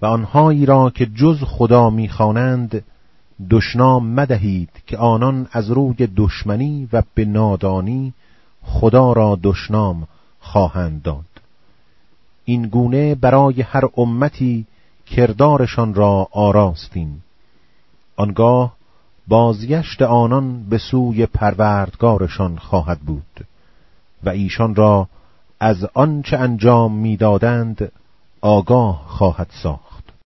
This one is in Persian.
و آنهایی را که جز خدا می‌خوانند دشنام مدهید که آنان از روی دشمنی و به نادانی خدا را دشنام خواهند داد. این گونه برای هر امتی کردارشان را آراستیم، آنگاه بازگشت آنان به سوی پروردگارشان خواهد بود و ایشان را از آنچه انجام می‌دادند آگاه خواهد ساخت.